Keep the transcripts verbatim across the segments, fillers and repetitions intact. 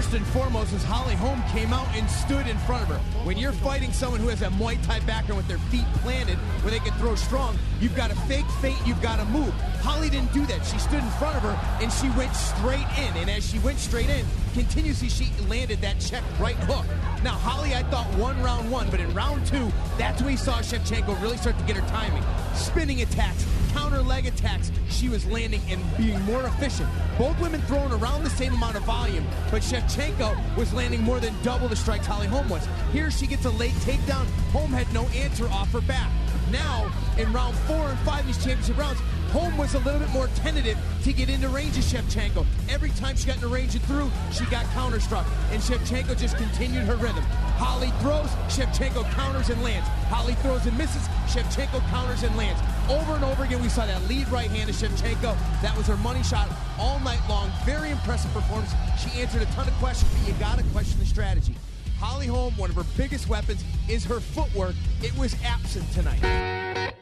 First and foremost is Holly Holm came out and stood in front of her. When you're fighting someone who has a Muay Thai background with their feet planted where they can throw strong, you've got to fake feint, you've got to move. Holly didn't do that. She stood in front of her and she went straight in. And as she went straight in, continuously she landed that check right hook. Now, Holly, I thought won round one, but in round two, that's when we saw Shevchenko really start to get her timing. Spinning attacks, counter leg attacks, she was landing and being more efficient. Both women throwing around the same amount of volume, but Shevchenko was landing more than double the strikes Holly Holm was. Here she gets a late takedown. Holm had no answer off her back. Now, in round four and five of these championship rounds, Holm was a little bit more tentative to get into range of Shevchenko. Every time she got into range and threw, she got counterstruck, and Shevchenko just continued her rhythm. Holly throws, Shevchenko counters and lands. Holly throws and misses, Shevchenko counters and lands. Over and over again, we saw that lead right hand of Shevchenko. That was her money shot all night long. Very impressive performance. She answered a ton of questions, but you got to question the strategy. Holly Holm, one of her biggest weapons is her footwork. It was absent tonight.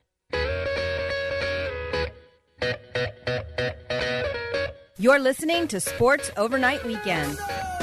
You're listening to Sports Overnight Weekend.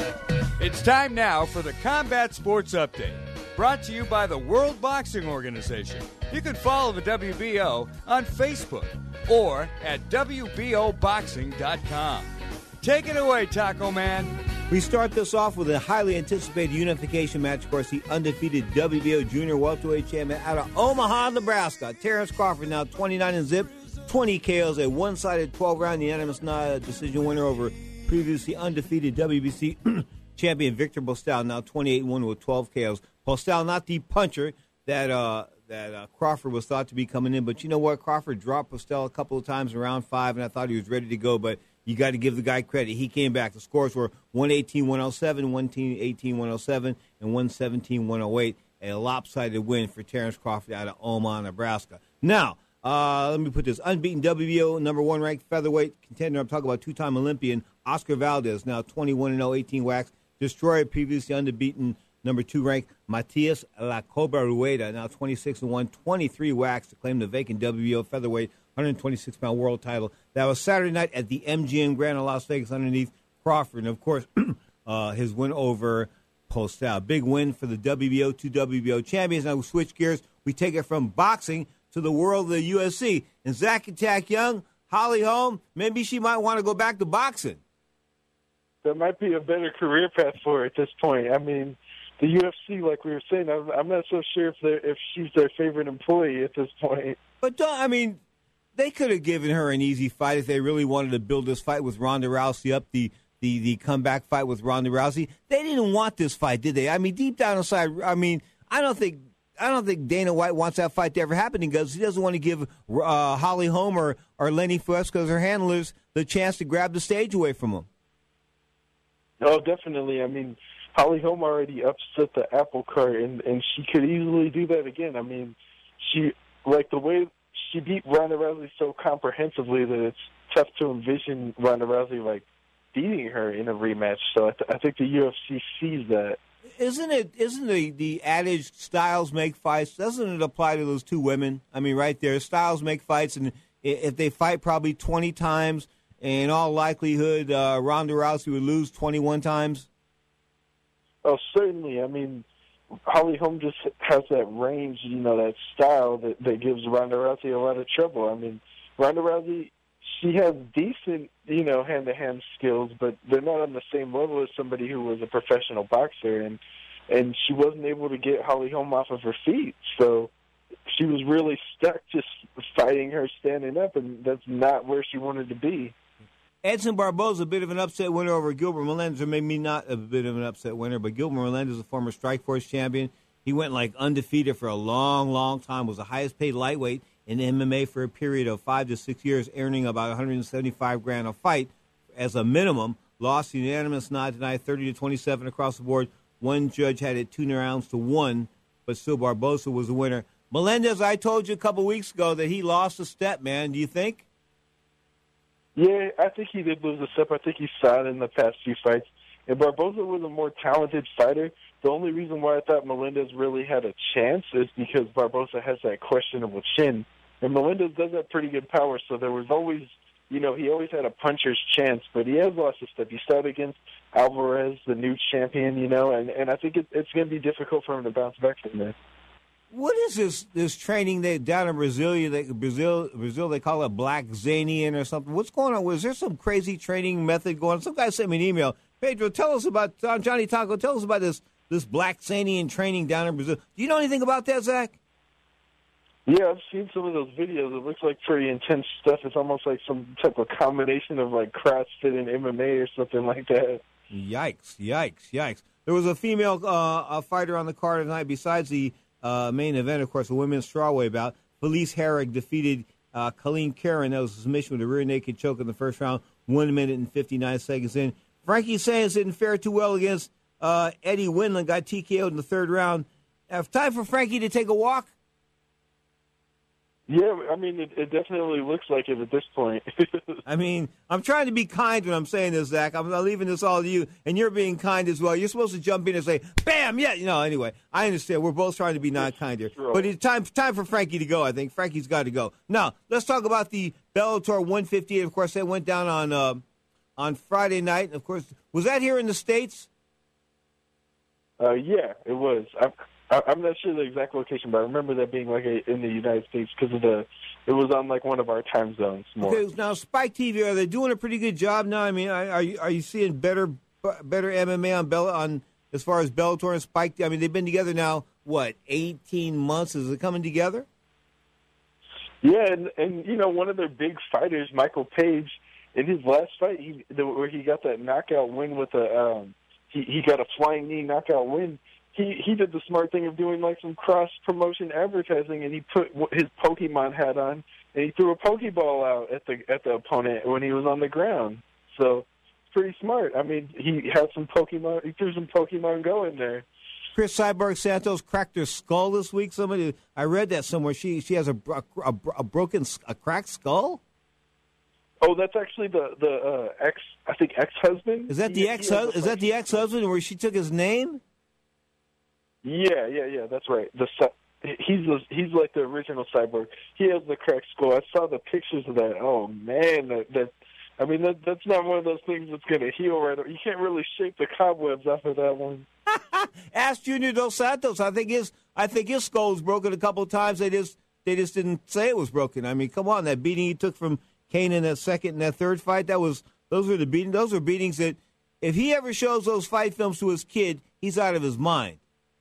It's time now for the Combat Sports Update, brought to you by the World Boxing Organization. You can follow the W B O on Facebook or at W B O boxing dot com. Take it away, Taco Man. We start this off with a highly anticipated unification match. Of course, the undefeated W B O Junior Welterweight Champion out of Omaha, Nebraska. Terrence Crawford now twenty-nine and zip, twenty K Os, a one-sided twelve-round unanimous decision winner over previously undefeated W B C champion Victor Postol, now twenty-eight and one with twelve K Os. Postol, not the puncher that uh, that uh, Crawford was thought to be coming in, but you know what? Crawford dropped Postol a couple of times in round five, and I thought he was ready to go, but you got to give the guy credit. He came back. The scores were one eighteen one oh seven, one eighteen one oh seven, and one seventeen one oh eight. A lopsided win for Terrence Crawford out of Omaha, Nebraska. Now, uh, let me put this. Unbeaten W B O number one ranked featherweight contender. I'm talking about two-time Olympian Oscar Valdez, now twenty-one and oh, eighteen whacks. Destroyed previously unbeaten number two ranked Matias La Cobra Rueda, now twenty-six and one, twenty-three whacks to claim the vacant W B O featherweight one twenty-six pound world title. That was Saturday night at the M G M Grand in Las Vegas underneath Crawford. And, of course, uh, his win over Postol. Big win for the W B O, two W B O champions. Now we switch gears. We take it from boxing to the world of the U F C. And Zach Attack Young, Holly Holm, maybe she might want to go back to boxing. There might be a better career path for her at this point. I mean, the U F C, like we were saying, I'm, I'm not so sure if they're, if she's their favorite employee at this point. But, don't, I mean, they could have given her an easy fight if they really wanted to build this fight with Ronda Rousey up, the, the, the comeback fight with Ronda Rousey. They didn't want this fight, did they? I mean, deep down inside, I mean, I don't think I don't think Dana White wants that fight to ever happen because he doesn't want to give uh, Holly Holm or, or Lenny Fusco's her handlers the chance to grab the stage away from them. Oh, definitely. I mean, Holly Holm already upset the apple cart, and, and she could easily do that again. I mean, she like the way she beat Ronda Rousey so comprehensively that it's tough to envision Ronda Rousey like beating her in a rematch. So I, th- I think the U F C sees that. Isn't it? Isn't the, the adage styles make fights? Doesn't it apply to those two women? I mean, right there, styles make fights, and if they fight probably twenty times, in all likelihood, uh, Ronda Rousey would lose twenty-one times. Oh, certainly. I mean, Holly Holm just has that range, you know, that style that, that gives Ronda Rousey a lot of trouble. I mean, Ronda Rousey, she has decent, you know, hand-to-hand skills, but they're not on the same level as somebody who was a professional boxer, and and she wasn't able to get Holly Holm off of her feet. So she was really stuck just fighting her standing up, and that's not where she wanted to be. Edson Barboza, a bit of an upset winner over Gilbert Melendez, or maybe not a bit of an upset winner, but Gilbert Melendez, a former Strikeforce champion. He went like undefeated for a long, long time, was the highest paid lightweight in M M A for a period of five to six years, earning about one hundred seventy-five grand a fight as a minimum. Lost unanimous nod tonight, thirty to twenty-seven across the board. One judge had it two rounds to one, but still Barboza was the winner. Melendez, I told you a couple weeks ago that he lost a step, man. Do you think? Yeah, I think he did lose a step. I think he saw it in the past few fights. And Barboza was a more talented fighter. The only reason why I thought Melendez really had a chance is because Barboza has that questionable chin. And Melendez does have pretty good power, so there was always you know, he always had a puncher's chance, but he has lost his step. He started against Alvarez, the new champion, you know, and, and I think it, it's going to be difficult for him to bounce back from this. What is this this training they down in Brazil? They, Brazil, Brazil, they call it Black Zanian or something. What's going on? Was there some crazy training method going on? Some guy sent me an email. Pedro, tell us about uh, Johnny Taco. Tell us about this this Black Zanian training down in Brazil. Do you know anything about that, Zach? Yeah, I've seen some of those videos. It looks like pretty intense stuff. It's almost like some type of combination of like CrossFit and M M A or something like that. Yikes! Yikes! Yikes! There was a female uh, a fighter on the card tonight besides the Uh, main event, of course, the women's strawweight bout. Felice Herrig defeated uh, Colleen Karen. That was a submission with a rear naked choke in the first round, one minute and fifty-nine seconds in. Frankie Saenz didn't fare too well against uh, Eddie Winland, got T K O'd in the third round. Uh, time for Frankie to take a walk? Yeah, I mean, it, it definitely looks like it at this point. I mean, I'm trying to be kind when I'm saying this, Zach. I'm leaving this all to you, and you're being kind as well. You're supposed to jump in and say, bam, yeah. You know, anyway, I understand. We're both trying to be not kind here. But it's time, time for Frankie to go, I think. Frankie's got to go. Now, let's talk about the Bellator one fifty-eight. Of course, that went down on uh, on Friday night. Of course, was that here in the States? Uh, yeah, it was. I, I, I'm not sure the exact location, but I remember that being like a, in the United States because of the. It was on like one of our time zones. More. Okay, now Spike T V, are they doing a pretty good job now? I mean, are you are you seeing better better M M A on Bella on as far as Bellator and Spike? I mean, they've been together now what eighteen months? Is it coming together? Yeah, and and you know one of their big fighters, Michael Page, in his last fight, he, the, where he got that knockout win with a um, he he got a flying knee knockout win. He he did the smart thing of doing like some cross promotion advertising, and he put his Pokemon hat on, and he threw a Pokeball out at the at the opponent when he was on the ground. So it's pretty smart. I mean, he had some Pokemon. He threw some Pokemon Go in there. Chris Cyborg Santos cracked her skull this week. Somebody I read that somewhere. She she has a a, a, a broken a cracked skull. Oh, that's actually the the uh, ex. I think ex husband. Is that the ex? Is that the ex husband where she took his name? Yeah, yeah, yeah. That's right. The he's the, he's like the original Cyborg. He has the cracked skull. I saw the pictures of that. Oh man, that, that I mean that that's not one of those things that's going to heal right away. You can't really shake the cobwebs off of that one. Ask Junior Dos Santos. I think his I think his skull was broken a couple of times. They just they just didn't say it was broken. I mean, come on, that beating he took from Kane in that second and that third fight, that was those were the beating. Those were beatings that if he ever shows those fight films to his kid, he's out of his mind.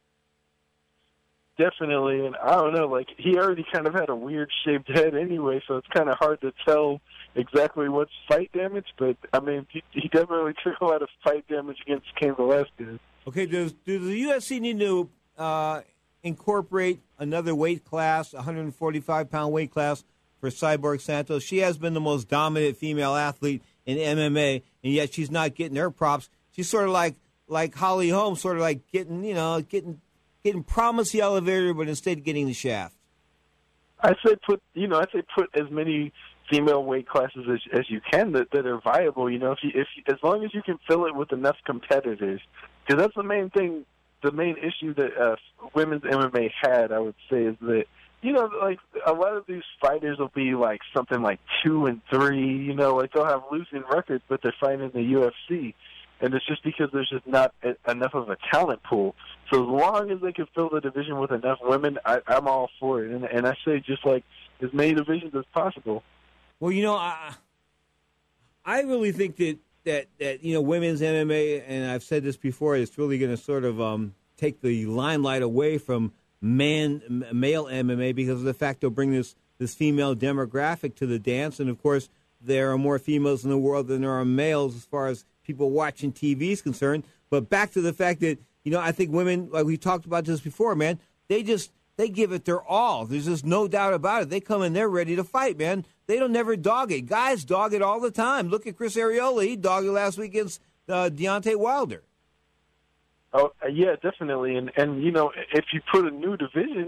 Definitely, and I don't know, like, he already kind of had a weird-shaped head anyway, so it's kind of hard to tell exactly what's fight damage, but, I mean, he, he definitely took a lot of fight damage against Cain Velasquez. Okay, does, does the U F C need to uh, incorporate another weight class, one forty-five pound weight class for Cyborg Santos? She has been the most dominant female athlete in M M A, and yet she's not getting her props. She's sort of like, like Holly Holm, sort of like getting, you know, getting... Getting promised the elevator, but instead getting the shaft. I say put, you know, I say put as many female weight classes as, as you can that, that are viable. You know, if you, if as long as you can fill it with enough competitors, because that's the main thing, the main issue that uh, women's M M A had. I would say is that you know, like a lot of these fighters will be like something like two and three. You know, like they'll have losing records, but they're fighting in the U F C. And it's just because there's just not enough of a talent pool. So as long as they can fill the division with enough women, I, I'm all for it. And, and I say just like as many divisions as possible. Well, you know, I, I really think that, that, that, you know, women's M M A, and I've said this before, it's really going to sort of um, take the limelight away from man, male M M A because of the fact they'll bring this, this female demographic to the dance. And, of course, there are more females in the world than there are males as far as people watching T V is concerned. But back to the fact that, you know, I think women, like we talked about this before, man, they just, they give it their all. There's just no doubt about it. They come in, they're ready to fight, man. They don't never dog it. Guys dog it all the time. Look at Chris Arreola. He dogged it last week against uh, Deontay Wilder. Oh, yeah, definitely. And, and, you know, if you put a new division,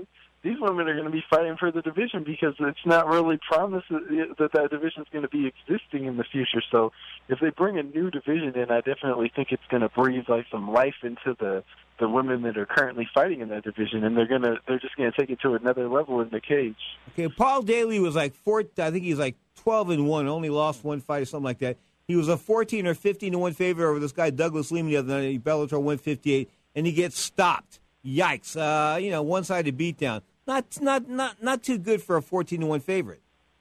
these women are going to be fighting for the division because it's not really promised that that division is going to be existing in the future. So if they bring a new division in, I definitely think it's going to breathe like some life into the the women that are currently fighting in that division, and they're gonna they're just going to take it to another level in the cage. Okay, Paul Daly was like four. I think he's like twelve and one, only lost one fight or something like that. He was a fourteen or fifteen to one favorite over this guy Douglas Lehman the other night. Bellator one fifty-eight, and he gets stopped. Yikes! Uh, you know, one-sided beatdown. Not not not not too good for a fourteen to one favorite.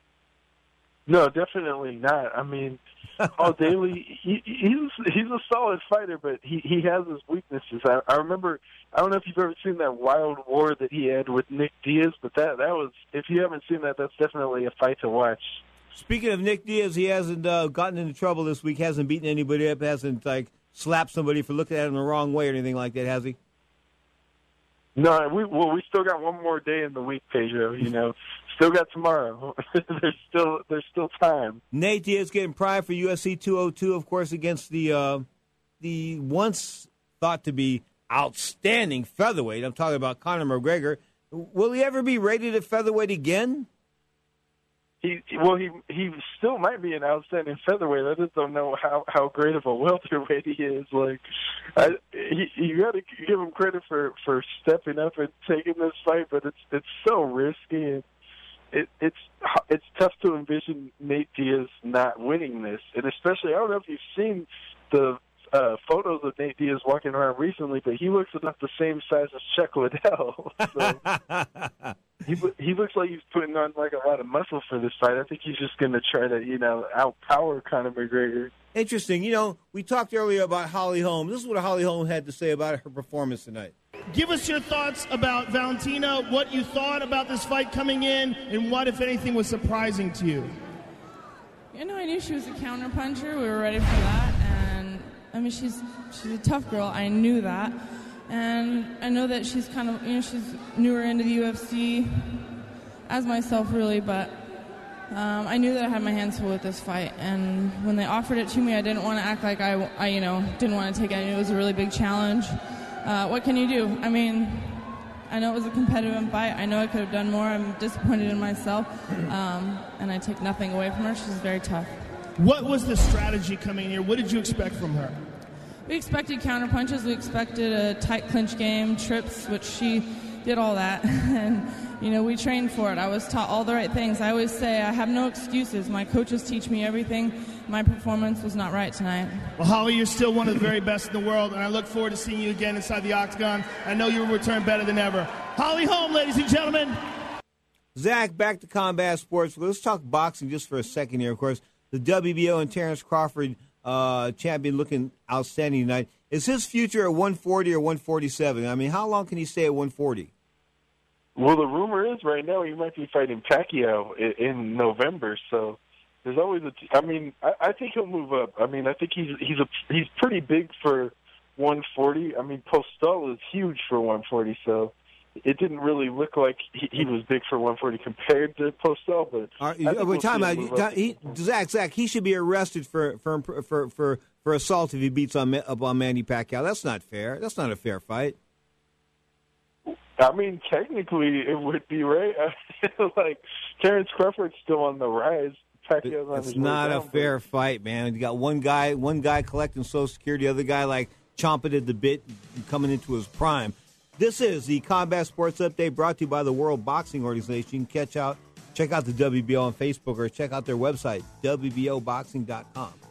No, definitely not. I mean, Paul Daly, he, he's he's a solid fighter, but he, he has his weaknesses. I, I remember, I don't know if you've ever seen that wild war that he had with Nick Diaz, but that that was, if you haven't seen that, that's definitely a fight to watch. Speaking of Nick Diaz, he hasn't uh, gotten into trouble this week, hasn't beaten anybody up, hasn't like slapped somebody for looking at him the wrong way or anything like that, has he? No, we well, we still got one more day in the week, Pedro. You know, still got tomorrow. there's still there's still time. Nate Diaz getting primed for U F C two oh two, of course, against the uh, the once thought to be outstanding featherweight. I'm talking about Conor McGregor. Will he ever be rated at featherweight again? He well, he he still might be an outstanding featherweight. I just don't know how, how great of a welterweight he is. Like, I, he, you got to give him credit for, for stepping up and taking this fight, but it's it's so risky and it it's it's tough to envision Nate Diaz not winning this. And especially, I don't know if you've seen the uh, photos of Nate Diaz walking around recently, but he looks about the same size as Chuck Liddell. So. He he looks like he's putting on like a lot of muscle for this fight. I think he's just going to try to, you know, outpower Conor McGregor. Interesting. You know, we talked earlier about Holly Holm. This is what Holly Holm had to say about her performance tonight. Give us your thoughts about Valentina, what you thought about this fight coming in, and what, if anything, was surprising to you. You know, I knew she was a counterpuncher. We were ready for that. And, I mean, she's she's a tough girl. I knew that. And I know that she's kind of, you know, she's newer into the U F C, as myself really, but um, I knew that I had my hands full with this fight. And when they offered it to me, I didn't want to act like I, I you know, didn't want to take it. I knew it was a really big challenge. Uh, what can you do? I mean, I know it was a competitive fight. I know I could have done more. I'm disappointed in myself, um, and I take nothing away from her. She's very tough. What was the strategy coming here? What did you expect from her? We expected counter punches. We expected a tight clinch game, trips, which she did all that. And, you know, we trained for it. I was taught all the right things. I always say I have no excuses. My coaches teach me everything. My performance was not right tonight. Well, Holly, you're still one of the very best in the world, and I look forward to seeing you again inside the octagon. I know you will return better than ever. Holly Holm, ladies and gentlemen. Zach, back to Combat Sports. Let's talk boxing just for a second here. Of course, the W B O and Terrence Crawford Uh, champion looking outstanding tonight. Is his future at one forty or one forty-seven? I mean, how long can he stay at one forty? Well, the rumor is right now he might be fighting Pacquiao in, in November. So there's always a. I mean, I, I think he'll move up. I mean, I think he's he's a he's pretty big for one forty. I mean, Postol is huge for one forty. So it didn't really look like he, he was big for one forty compared to Postol, but Are, we'll we're talking about he, Zach. Zach, he should be arrested for for for for, for assault if he beats on up on Manny Pacquiao. That's not fair. That's not a fair fight. I mean, technically, it would be right. Like Terrence Crawford's still on the rise. Pacquiao's on it's his not way a down, fair but... fight, man. You got one guy, one guy collecting Social Security, the other guy like chomping at the bit, coming into his prime. This is the Combat Sports Update brought to you by the World Boxing Organization. You can catch out, check out the W B O on Facebook or check out their website, W B O boxing dot com.